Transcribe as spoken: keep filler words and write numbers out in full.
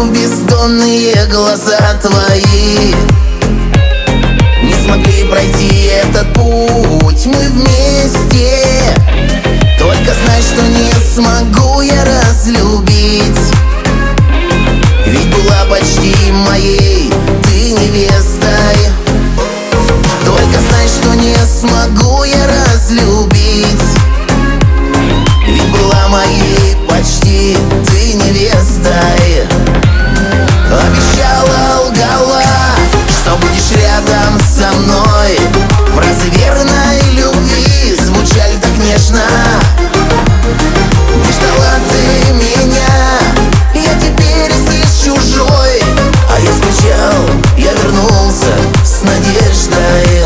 бездонные глаза твои не смогли пройти этот путь. Мы вместе, только знай, что не смогу я разлюбить. Ведь была почти моей ты невестой. Только знай, что не смогу я разлюбить. Ведь была моей почти ты невестой. Обещала, лгала, что будешь рядом со мной. Фразы верной любви звучали так нежно. Не ждала ты меня, я теперь здесь чужой. А я скучал, я вернулся с надеждой.